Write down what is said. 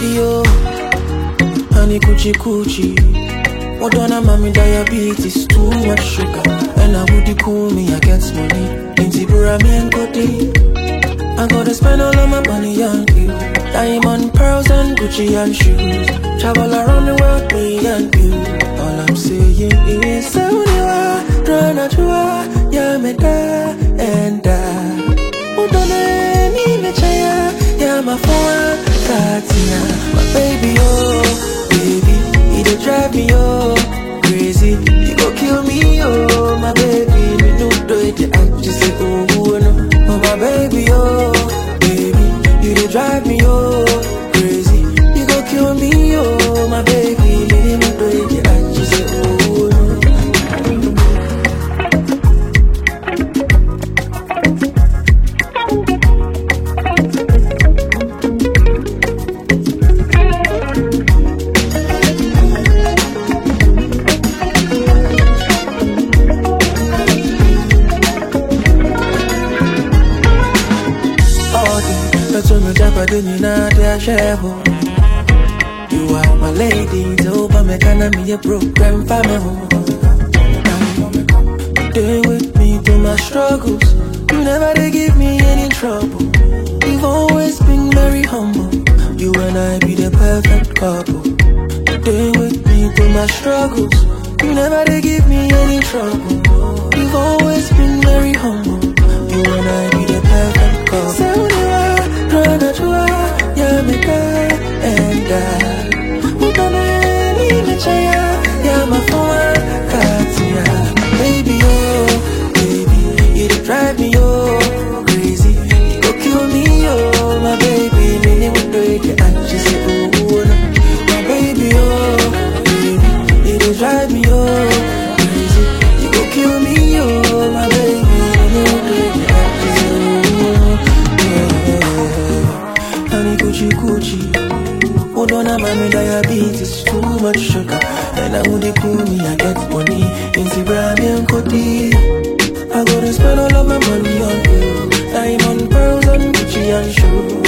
lady, oh. Honey coochie coochie. What on a mommy diabetes, too much sugar. And I would cool me, I get money. In Zibura, me and Cody. I gotta spend all of my money on you. Diamond pearls and Gucci and shoes. Travel around the world, me and you. All I'm saying is, Sauniwa, Dranachua, Yameda, and Udone, Nimechaya, Yamafoa, Katia. My baby, oh, baby, he dey drive me, oh, crazy. He go kill me, oh, my baby. Me no do it, I just say, oh, no. Oh, my baby, oh, baby, you dey drive me, oh, crazy. You go kill me, oh, my baby. Me no do it, I just say, oh, no. You are my lady, over me can I be a program family. Stay with me through my struggles. You never they give me any trouble. You've always been very humble. You and I be the perfect couple. Stay with me through my struggles. You never they give me any trouble. You've always been very humble. You and I be the perfect couple. Yamika and Udane, Nimechaya, Yamafoa, Katia. Baby, oh, baby, you dey drive me, oh, crazy. You go kill me, oh, my baby. Me would do it, I just say, oh, no. My baby, oh, baby, you dey drive me, oh, crazy. You go kill me, oh, my baby. Me would do it, I just say, oh, no. Honey coochie coochie. Hold on, I'm having diabetes, too much sugar. And I would cool me, I get money. In Zibra, me and Cody. I gotta spend all of my money on you. Diamond pearls and Gucci and shoes.